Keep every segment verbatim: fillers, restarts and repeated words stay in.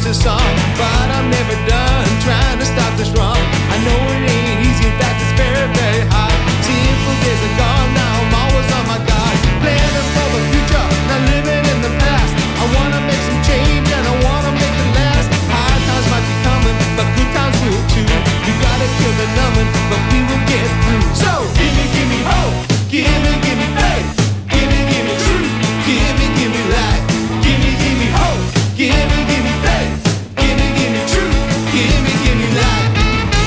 just a song, but I'm never done trying to stop this wrong. I know it ain't easy, in fact it's very, very hard. Simple days are gone, now I'm always on my guard. Planning for the future, not living in the past. I wanna make some change and I wanna make it last. Hard times might be coming, but good times will too. You gotta kill the numbing, but we will get through. So give me, give me hope, give me, give me faith, give me, give me truth, give me, give me life, give me, give me hope, give me, give me faith, give me, give me truth, give me, give me life.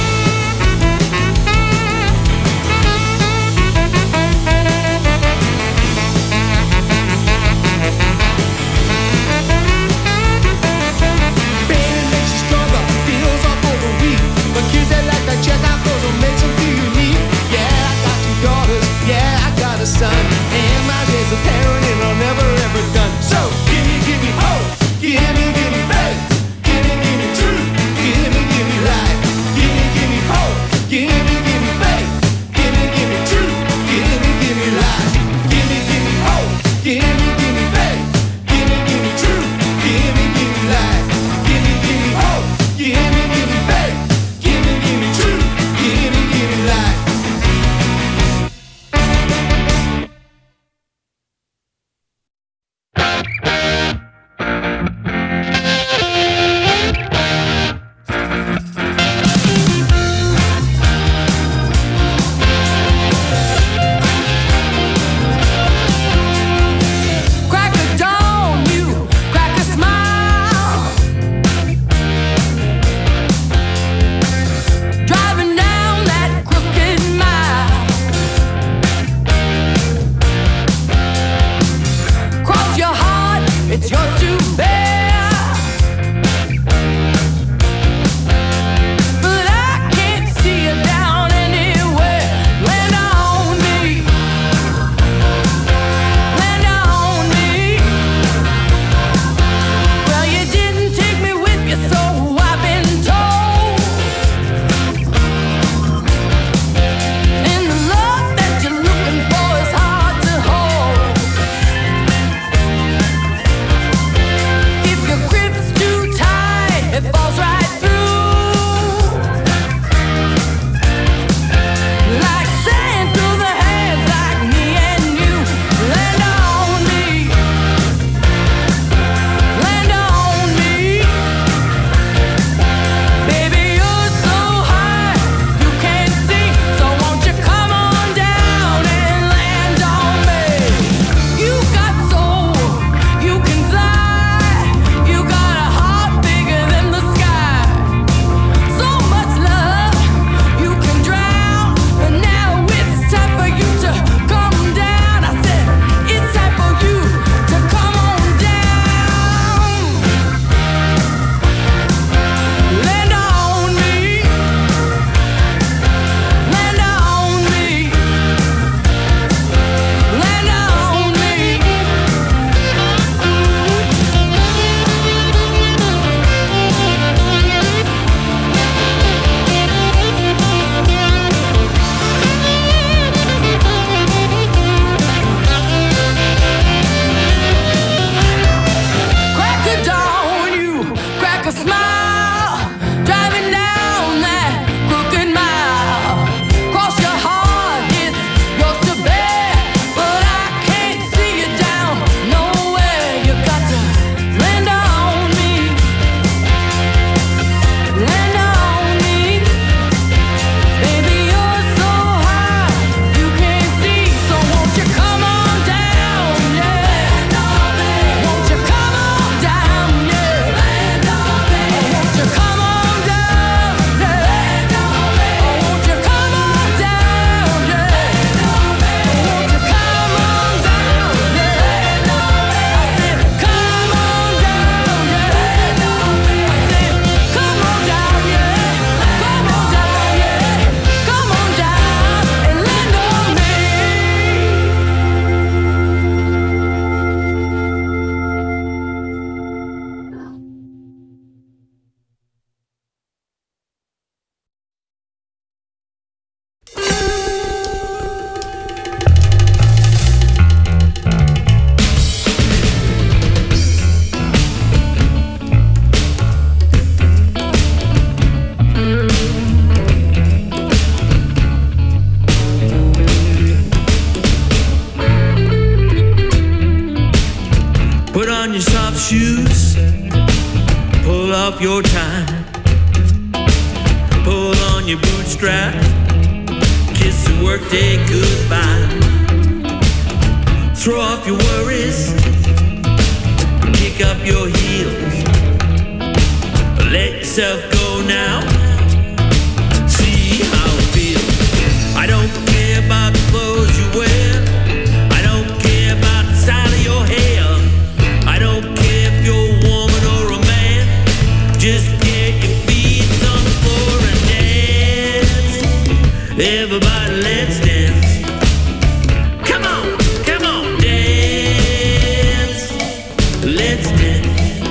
Put on your soft shoes, pull off your tie, pull on your bootstrap, kiss the workday goodbye. Throw off your worries, kick up your heels, let yourself go now, see how it feels. I don't care about the clothes you wear, I don't care about the style of your hair, I don't care if you're a woman or a man, just get your feet on the floor and dance. Everybody, let's dance. Come on, come on, dance. Let's dance.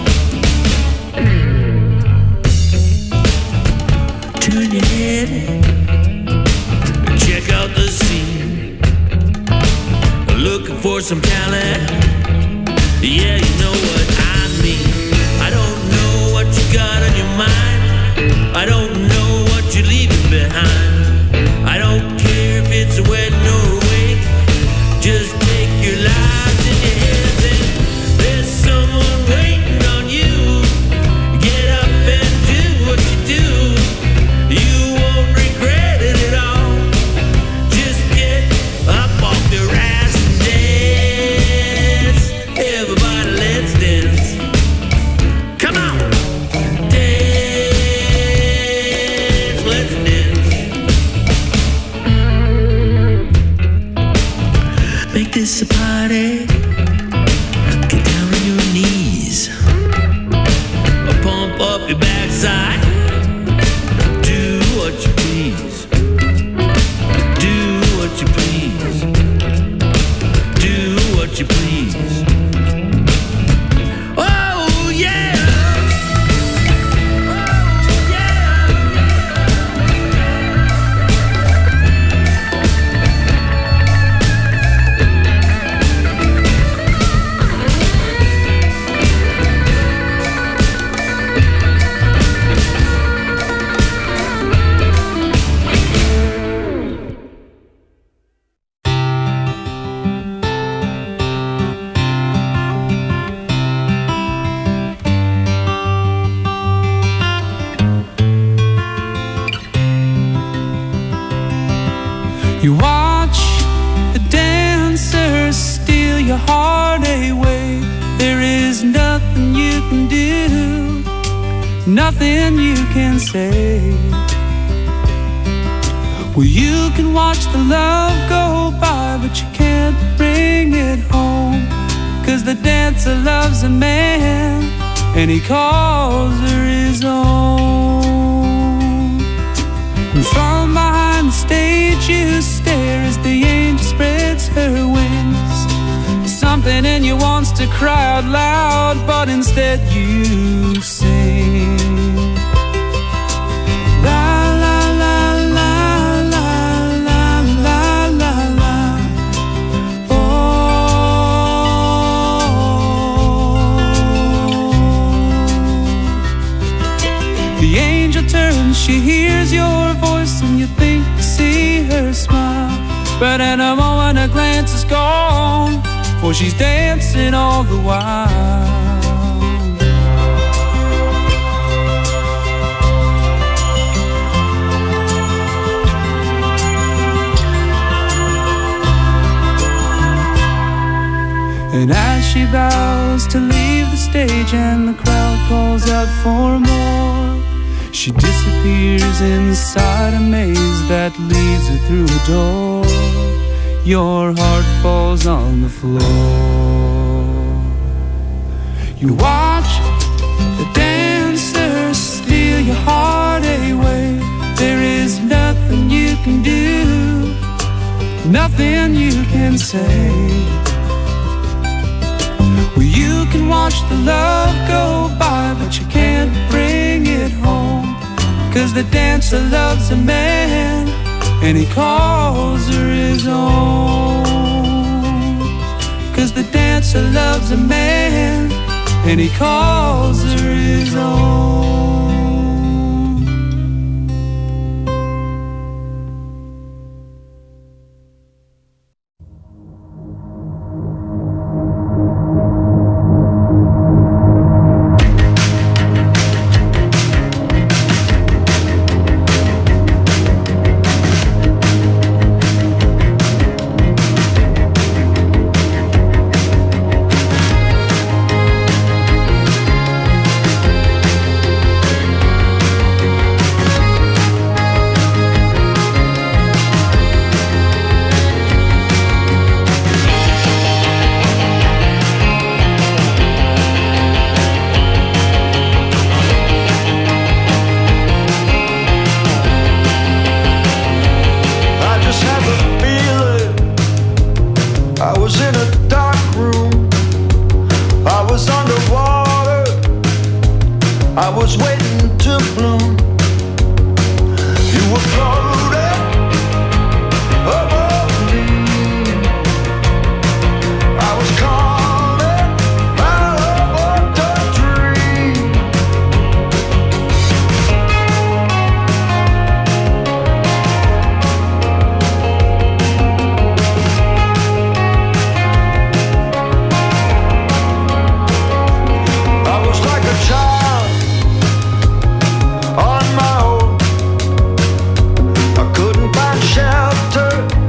Turn your head and check out the scene. Looking for some talent, yeah, you know what I mean. I don't know what you got on your mind, I don't know what you're leaving behind. I don't care if it's a wedding or a wake, just take your lives in your hands and there's someone waiting on you. Get up and do what you do, you won't regret it at all. Just get up off your ass and dance. Everybody, let's dance. Come on, dance, let's dance. Make this a party, get down on your knees, pump up your backside, do what you please, do what you please, do what you please. Oh yeah, oh yeah. You watch the dancers steal your heart away. There is nothing you can do, nothing you can say. Well, you can watch the love go by, but you can't bring it home. Cause the dancer loves a man and he calls her his own. And from behind the stage you stare as the angel spreads her wings. Something in you wants to cry out loud, but instead you sing. La la la la la la la la la. Oh. The angel turns, she hears your voice, and you think you see her smile. But in a moment her glance is gone, for she's dancing all the while. And as she bows to leave the stage and the crowd calls out for more, she disappears inside a maze that leads her through a door. Your heart falls on the floor. You watch the dancers steal your heart away. There is nothing you can do, nothing you can say. Well, you can watch the love go by, but you can't bring it home. Cause the dancer loves a man and he calls her his own. Cause the dancer loves a man and he calls her his own. I was waiting to bloom. You were floating above me. I was calling out of a dream. I was like a child on my own. I couldn't find shelter,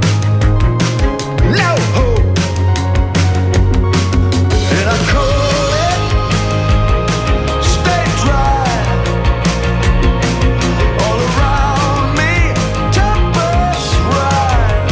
no hope, and I couldn't stay dry. All around me, tempest rise.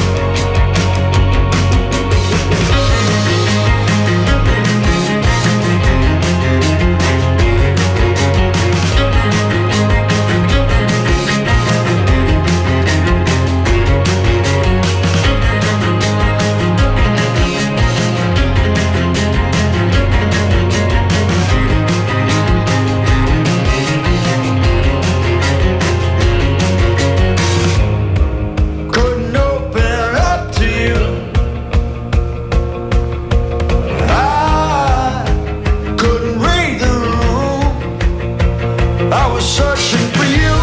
Couldn't open up to you. I couldn't read the room. I was searching for you,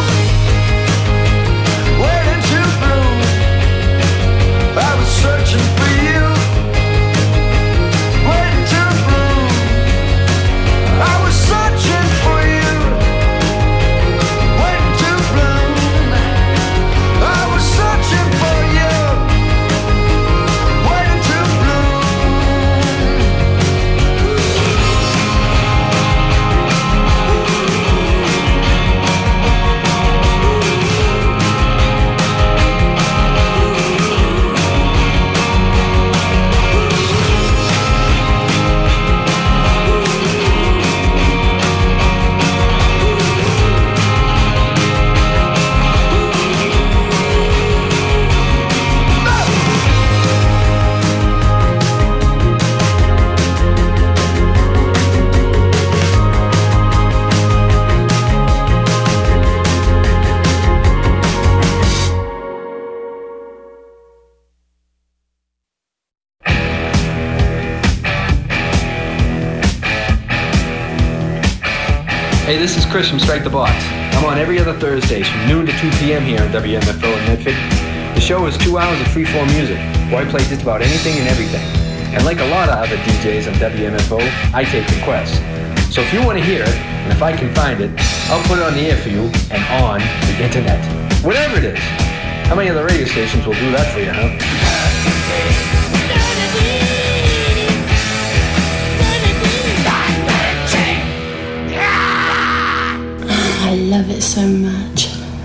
waiting to bloom. I was searching for you, waiting to bloom. I was searching for you, waiting to bloom. I was searching for you, waiting to bloom. Hey, this is Chris from Strike the Box. I'm on every other Thursdays from noon to two p.m. here on W M F O in Medford. The show is two hours of freeform music, where I play just about anything and everything. And like a lot of other D Js on W M F O, I take requests. So if you want to hear it, and if I can find it, I'll put it on the air for you and on the internet. Whatever it is. How many other radio stations will do that for you, huh? I love it so much.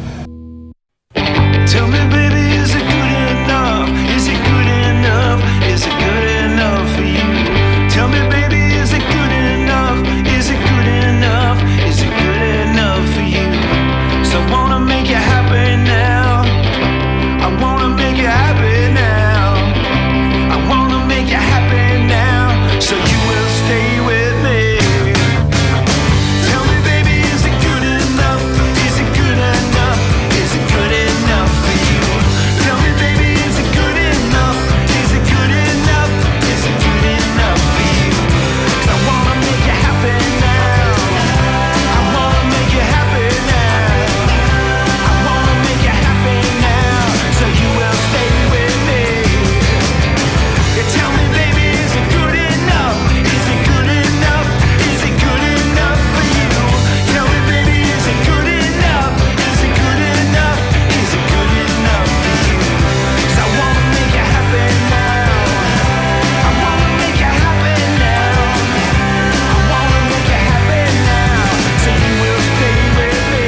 Tell me, baby, is it good enough? Is it good enough? Is it good enough for you? Tell me, baby, is it good enough? Is it good enough? Is it good enough for you? So I wanna make you happy now. I wanna make you happy now. I wanna make you happy now. So you will stay with me. Tell me, baby, is it good enough? Is it good enough? Is it good enough for you? Tell me, baby, is it good enough? Is it good enough? Is it good enough for you? 'Cause I wanna make you happy now. I wanna make you happy now. I wanna make you happy now. So you will stay with me. You tell me, baby, is it good enough? Is it good enough? Is it good enough for you? Tell me, baby, is it good enough? Is it good enough? Is it good enough for you? 'Cause I wanna make you happy now. I wanna make you happy now. I wanna make you happy now. So you will stay with me.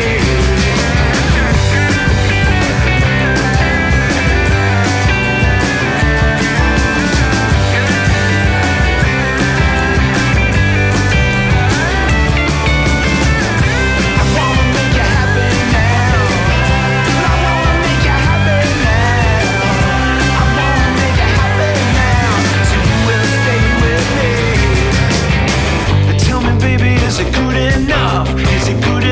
I wanna make you happy now. I wanna make you happy now. I wanna make you happy now. So you will stay with me. Tell me, baby, is it good enough? Is it good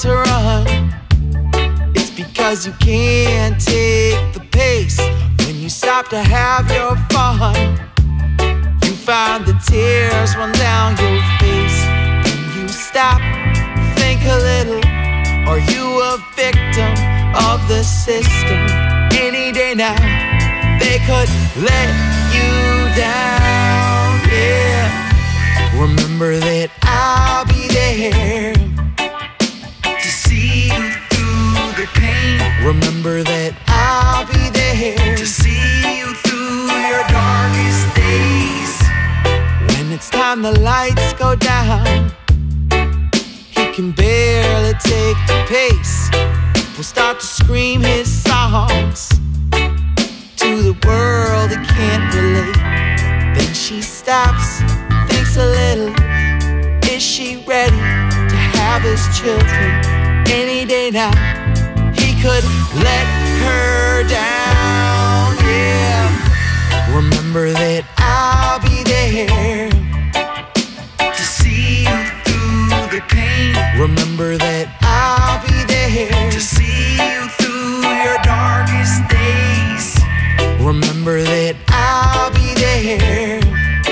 to run. It's because you can't take the pace. When you stop to have your fun, you find the tears run down your face. When you stop, think a little. Are you a victim of the system? Any day now, they could let you down, yeah. Remember that I'll be there to see you through the pain. Remember that I'll be there to see you through your darkest days. When it's time the lights go down, he can barely take the pace. Will start to scream his songs to the world that can't relate. Then she stops, thinks a little. Is she ready to have his children? Any day now, he could let her down, yeah. Remember that I'll be there to see you through the pain. Remember that I'll be there to see you through your darkest days. Remember that I'll be there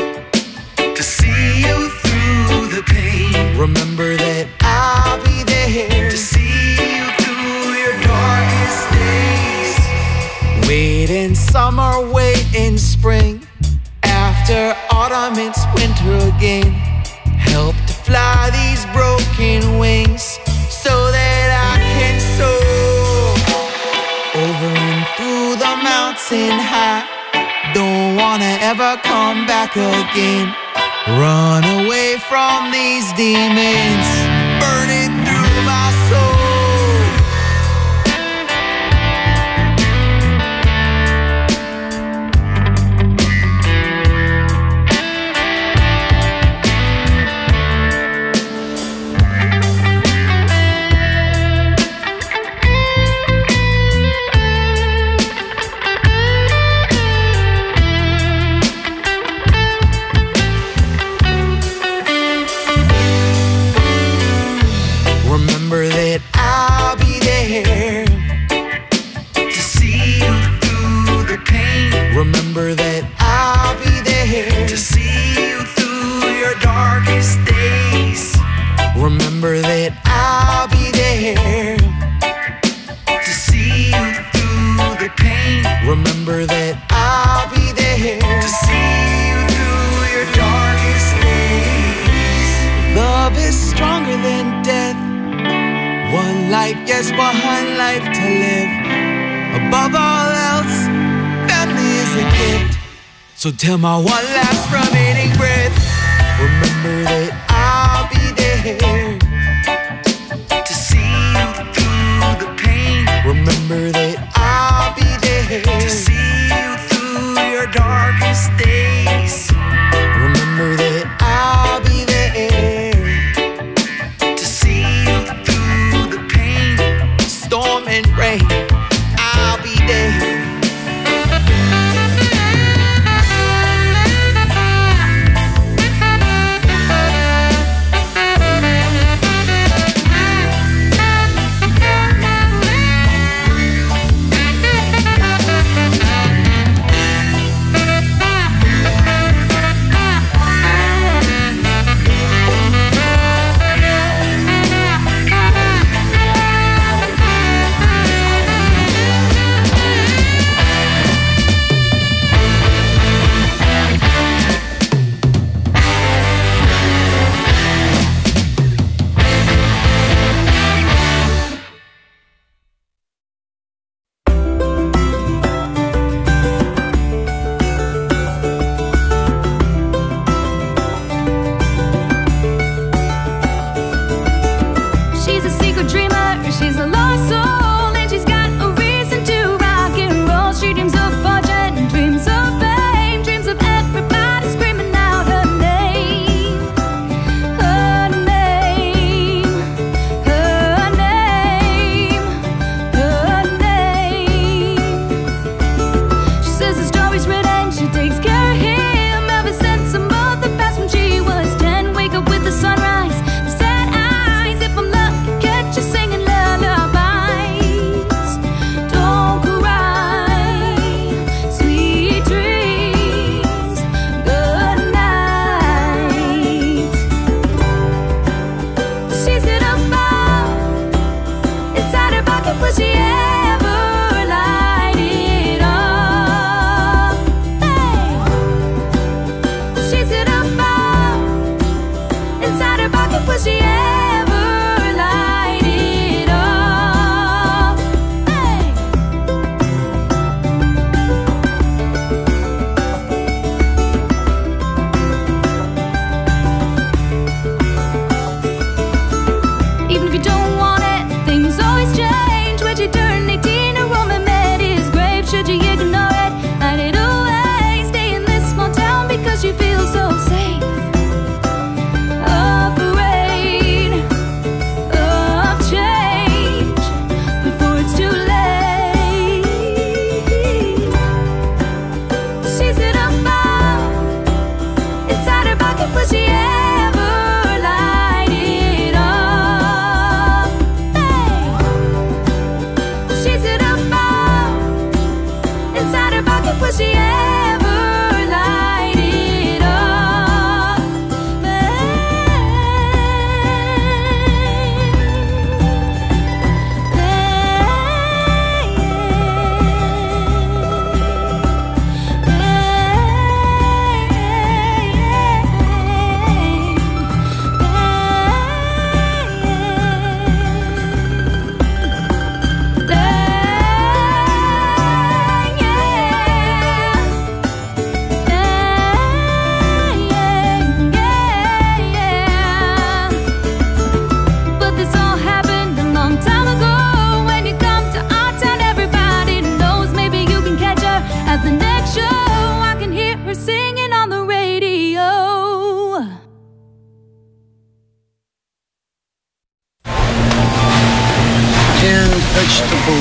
to see you through the pain. Remember that I'll be there to see you through your darkest days. Wait in summer, wait in spring. After autumn, it's winter again. Help to fly these broken wings so that I can soar over and through the mountain high. Don't wanna ever come back again. Run away from these demons burning through my soul. Remember that I'll be there to see you through the pain. Remember that I'll be there to see you through your darkest days. Remember that I'll be there to see you through the pain. Remember that I'll be there to see you through your darkest days. Love is stronger than death. One life, yes, one life to live. Above all else, family is a gift. So till my one last remaining breath, remember that I'll be there to see you through the pain. Remember that I'll be there to see you through your darkest days. Remember that I'll be there to see you through the pain. Storm and rain, I'll be there.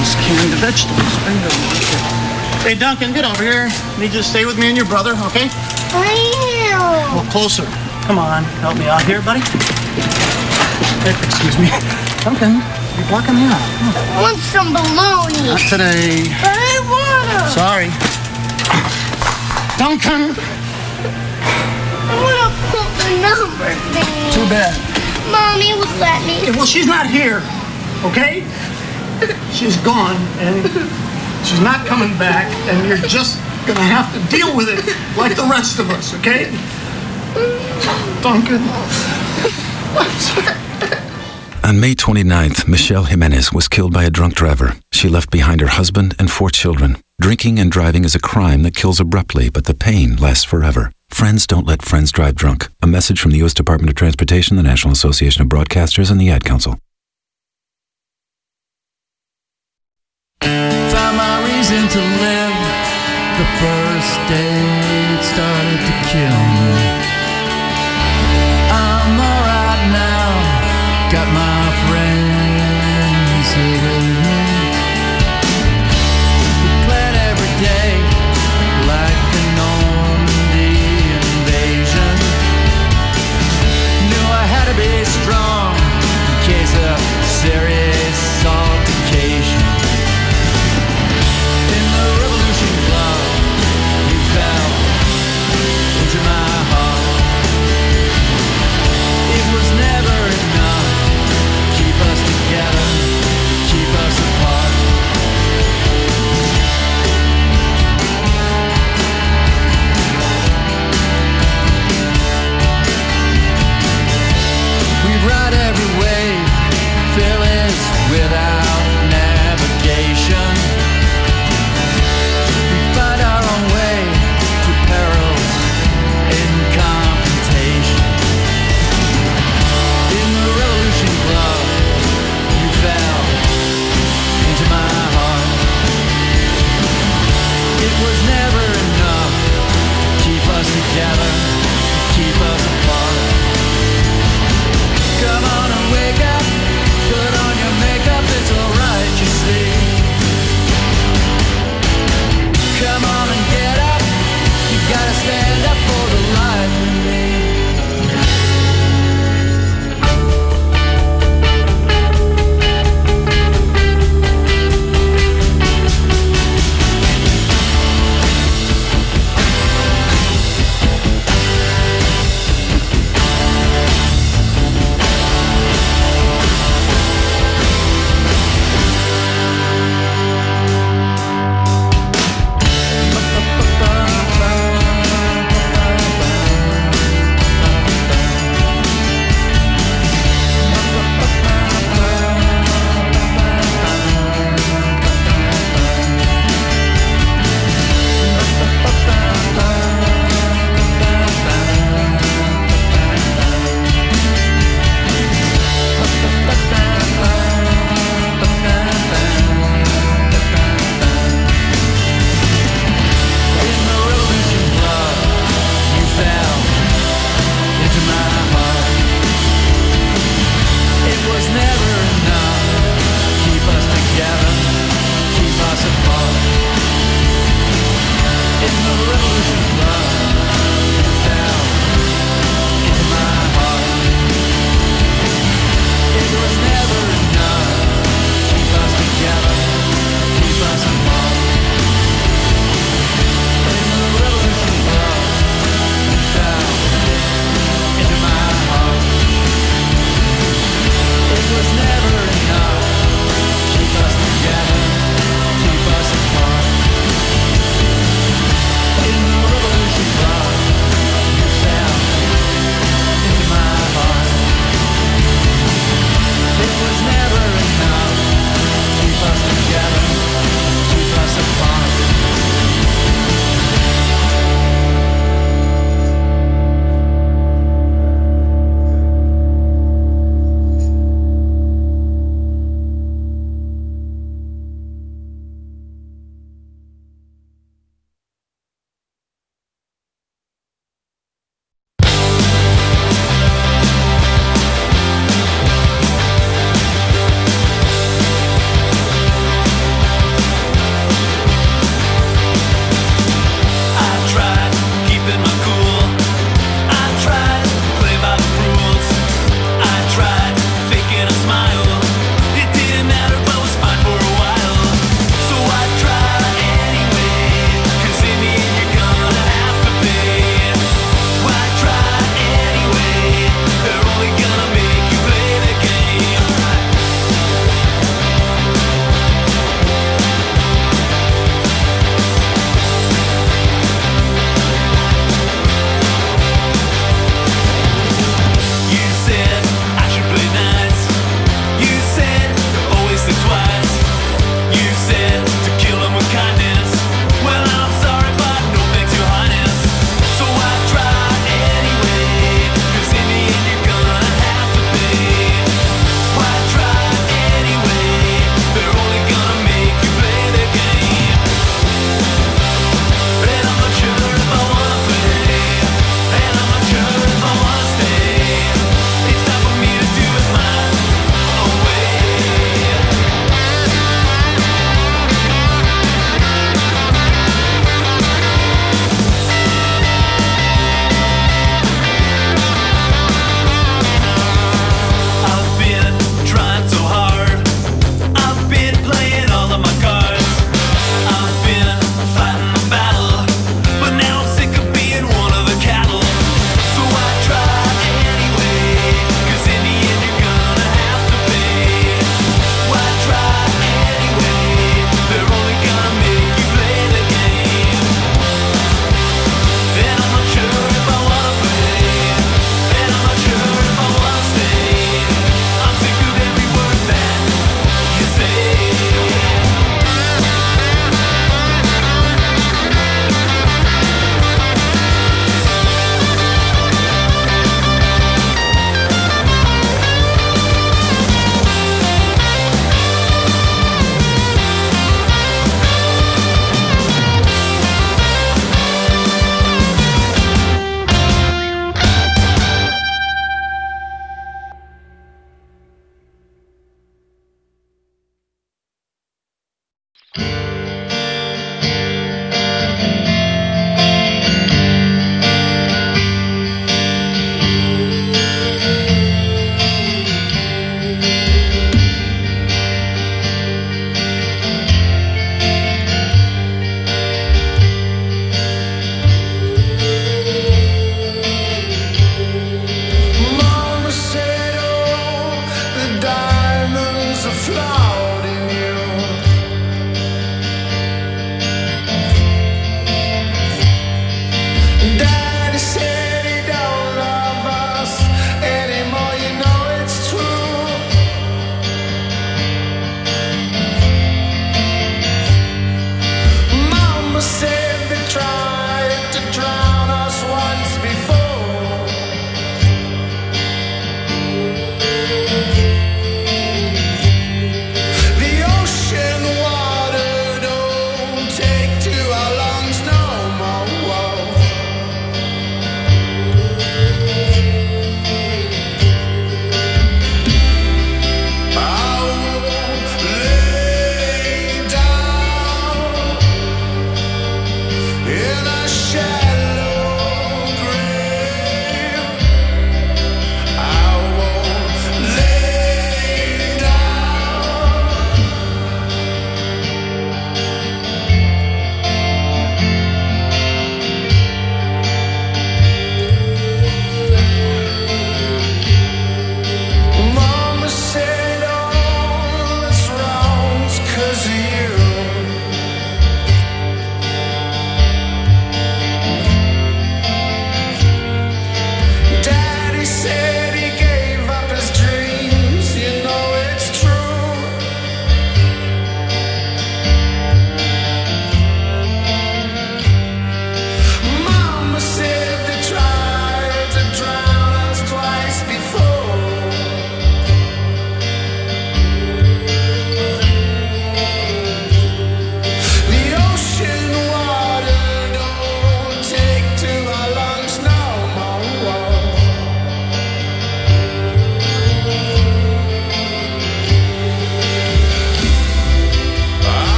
those canned vegetables. Bingo. Hey, Duncan, get over here. Need you to stay with me and your brother, okay? I am. Well, closer. Come on, help me out here, buddy. Hey, excuse me. Duncan, you're blocking me out. I want some bologna. Not today. But I want to. Sorry. Duncan! I want to put the number thing. Too bad. Mommy would let me. Well, she's not here, okay? She's gone, and she's not coming back, and you're just gonna have to deal with it like the rest of us, okay? Duncan. On May twenty-ninth, Michelle Jimenez was killed by a drunk driver. She left behind her husband and four children. Drinking and driving is a crime that kills abruptly, but the pain lasts forever. Friends don't let friends drive drunk. A message from the U S Department of Transportation, the National Association of Broadcasters, and the Ad Council. Found my reason to live. The first day it started to kill me. I'm alright now. Got my friends here with me. We plan every day like a Normandy invasion. Knew I had to be strong in case I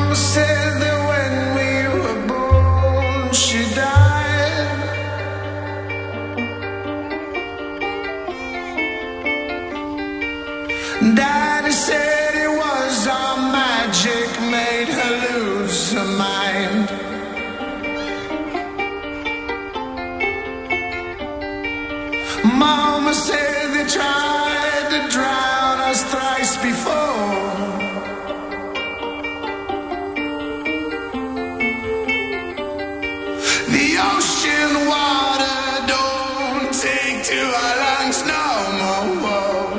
Mama said that when we were born, she died. Daddy said it was our magic made her lose her mind. Mama said they tried to drown us thrice before. The ocean water don't take to our lungs no more.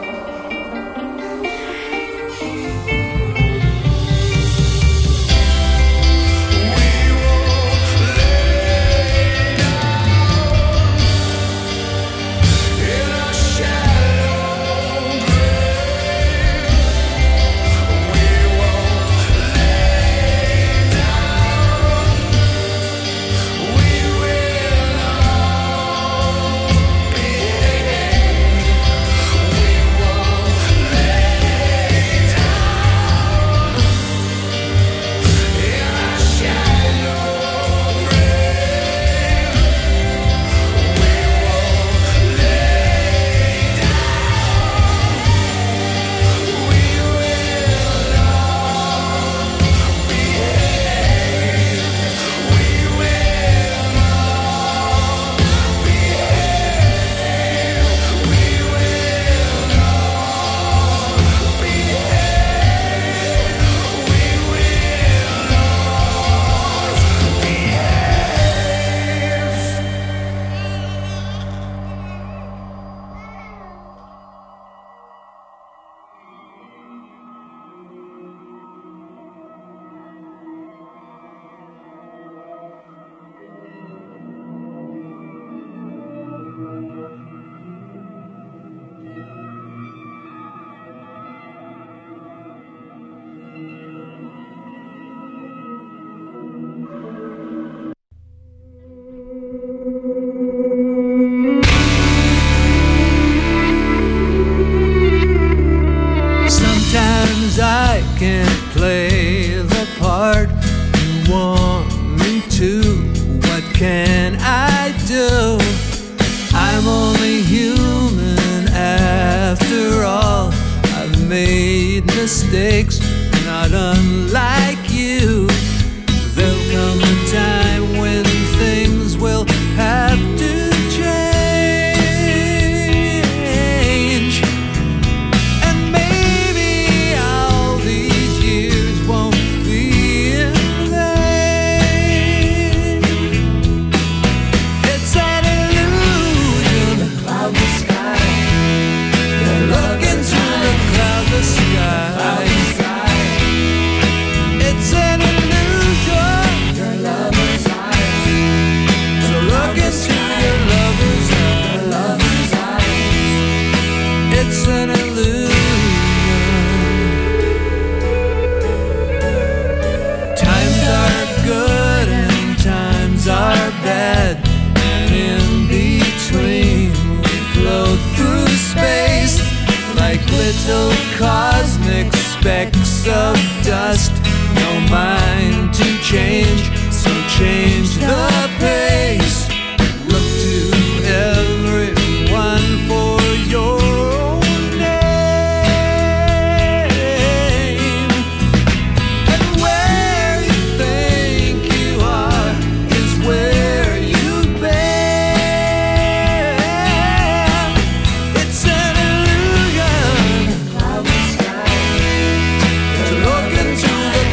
Sometimes I can't play the part you want me to. What can I do? I'm only human after all. I've made mistakes, not unlike you. There'll come a time when things will have to change. And maybe all these years won't be in vain. It's an illusion, the cloudless sky. Look into the cloudless sky. It's an illusion, your lover's eyes. So look into your lover's eyes. It's an illusion. Times are good and times are bad, and in between we float through space like little cosmic specks of dust. No mind to change, so change the pace. Look to everyone for your own name. And where you think you are is where you've been. It's an illusion, cloudless sky. To look into the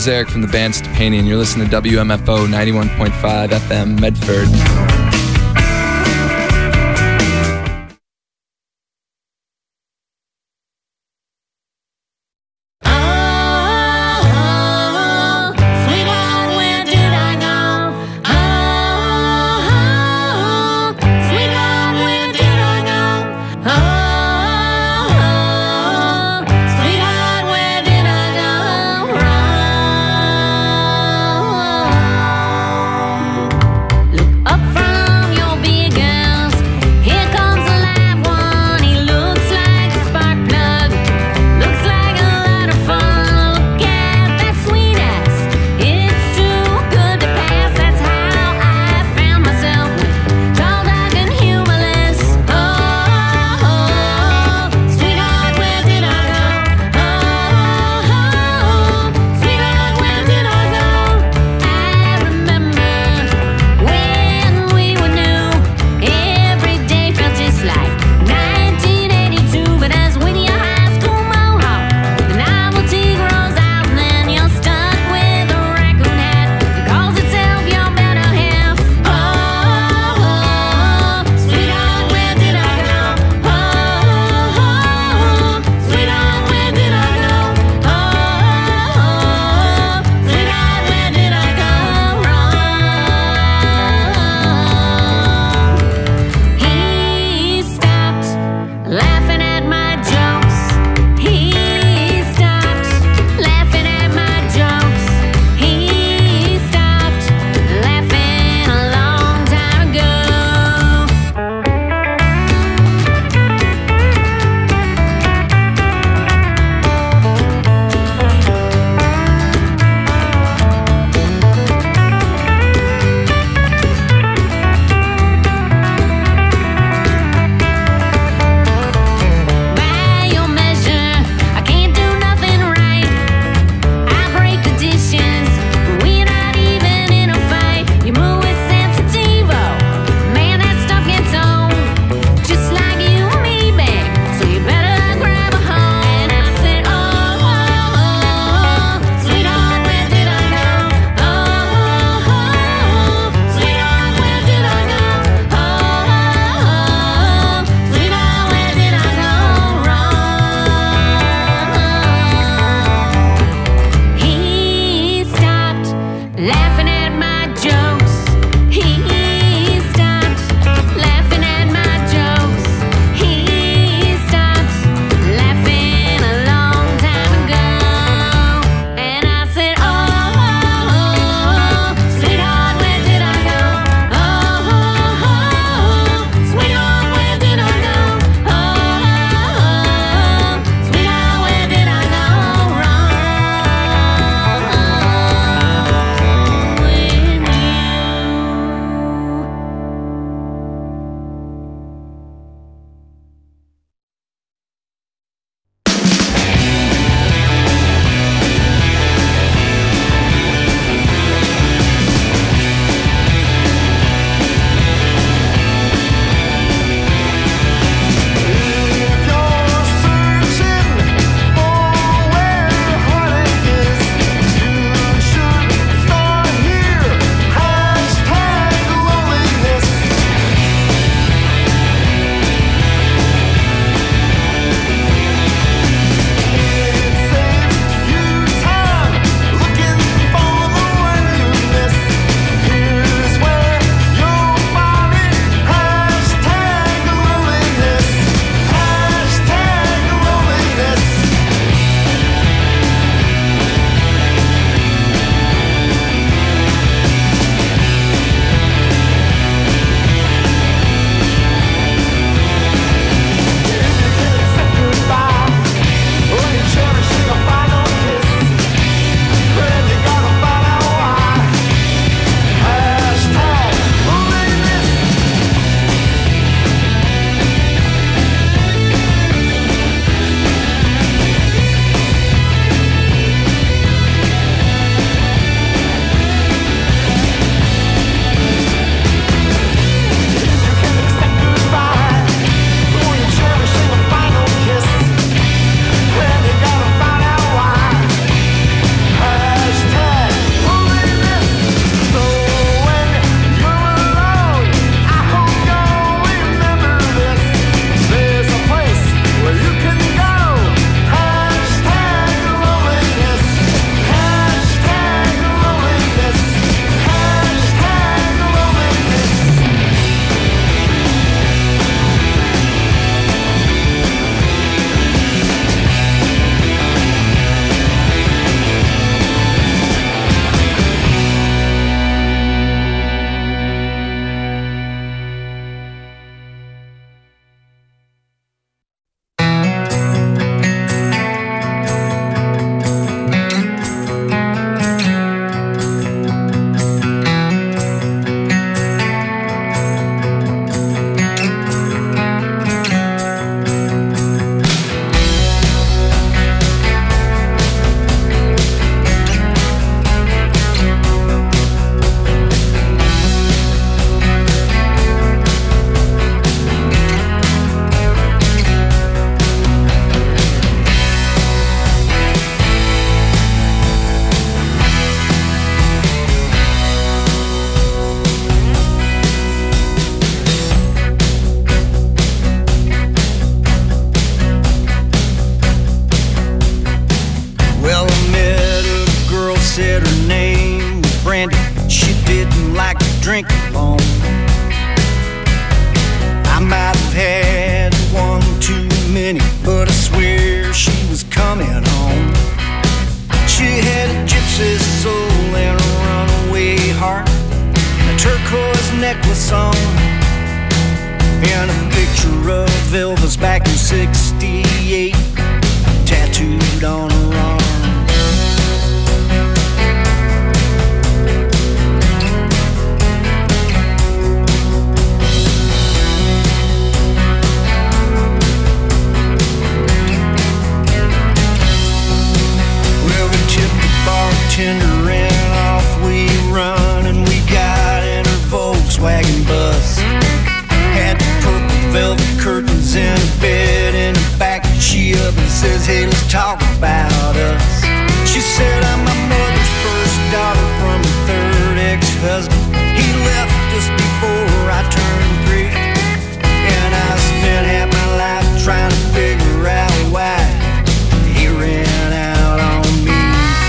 is Eric from the band Stepani, and you're listening to W M F O ninety-one point five F M Medford. Up front drink alone. I might have had one too many, but I swear she was coming home. She had a gypsy soul and a runaway heart, and a turquoise necklace on, and a picture of Elvis back in sixty-eight tattooed on her arm. Bartender and off we run, and we got in her Volkswagen bus. Had the purple velvet curtains and a bed in the back. She up and says, hey, let's talk about us. She said, I'm my mother's first daughter from a third ex-husband. He left us before I turned three, and I spent half my life trying to figure out why he ran out on me.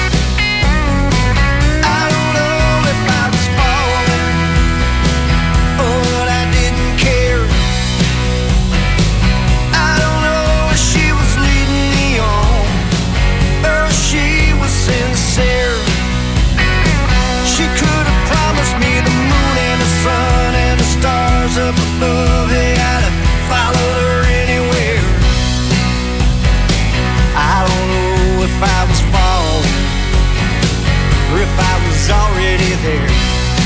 Up above, hey, I'd have followed her anywhere. I don't know if I was falling or if I was already there.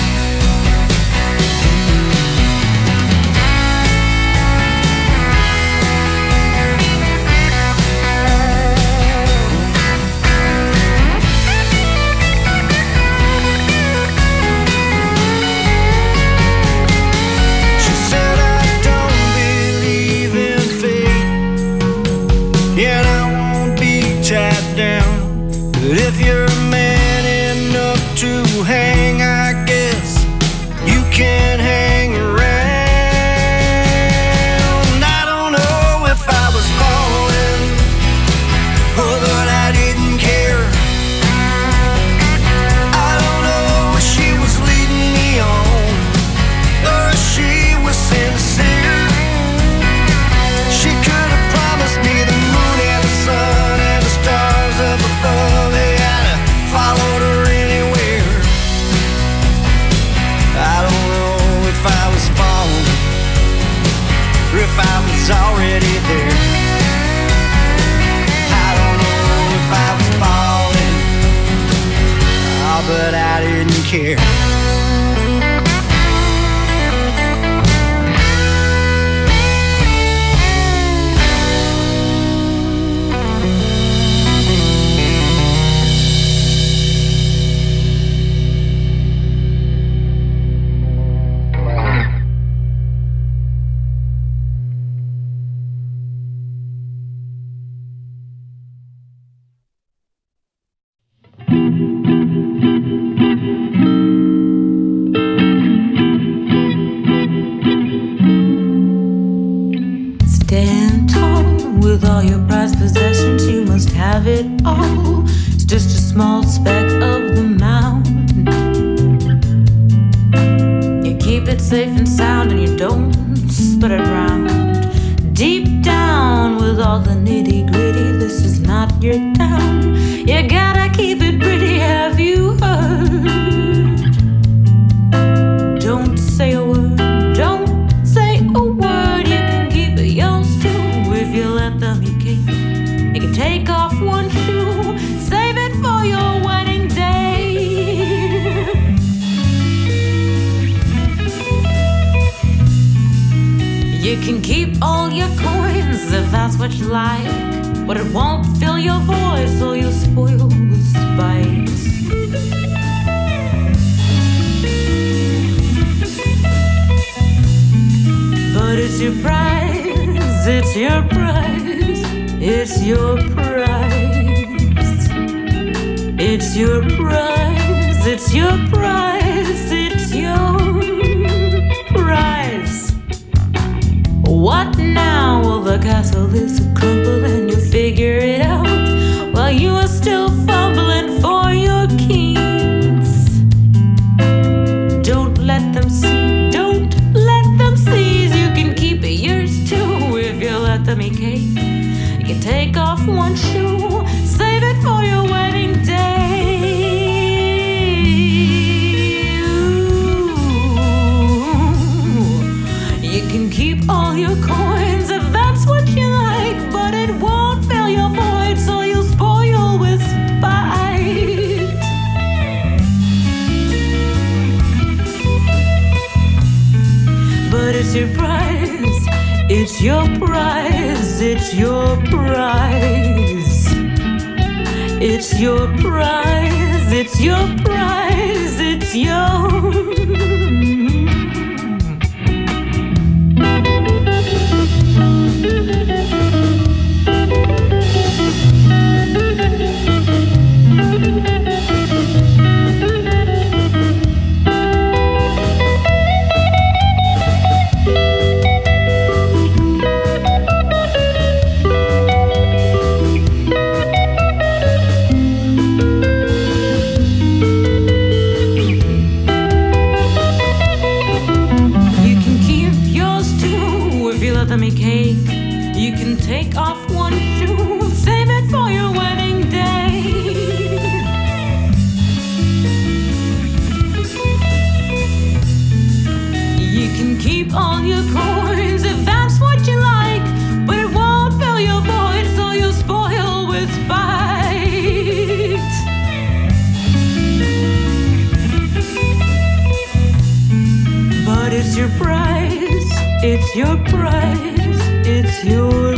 If you're man enough to hang, I guess you can hang around. I don't know if I was falling or that I didn't care. I don't know if she was leading me on or if she was sincere. She could have promised me the moon and the sun and the stars up above. Followed her anywhere. I don't know if I was falling or if I was already there. I don't know if I was falling, oh, but I didn't care. Have it all. It's just a small speck of the mountain. You keep it safe and sound, and you don't spread it around. Deep down, with all the nitty gritty, this is not your town. You gotta keep it pretty. Have you heard? Don't say a word. Don't say a word. You can keep it yours too if you let them. You can. You can take off one shoe, save it for your wedding day. You can keep all your coins if that's what you like, but it won't fill your voice or you'll spoil the spice. But it's your prize, it's your prize, it's your prize. It's your prize, it's your prize, it's your prize. What now? Well, the castle is a crumble and you figure it out while you are still fumbling for your keys. Don't let them can take off one shoe, save it for your wedding day. Ooh. You can keep all your coins if that's what you like, but it won't fill your void, so you'll spoil with spite. But it's your prize, it's your prize, it's your prize. It's your prize, it's your prize, it's your. Take off one shoe, save it for your wedding day. You can keep all your coins if that's what you like, but it won't fill your void, so you'll spoil with spite. But it's your prize, it's your prize, it's your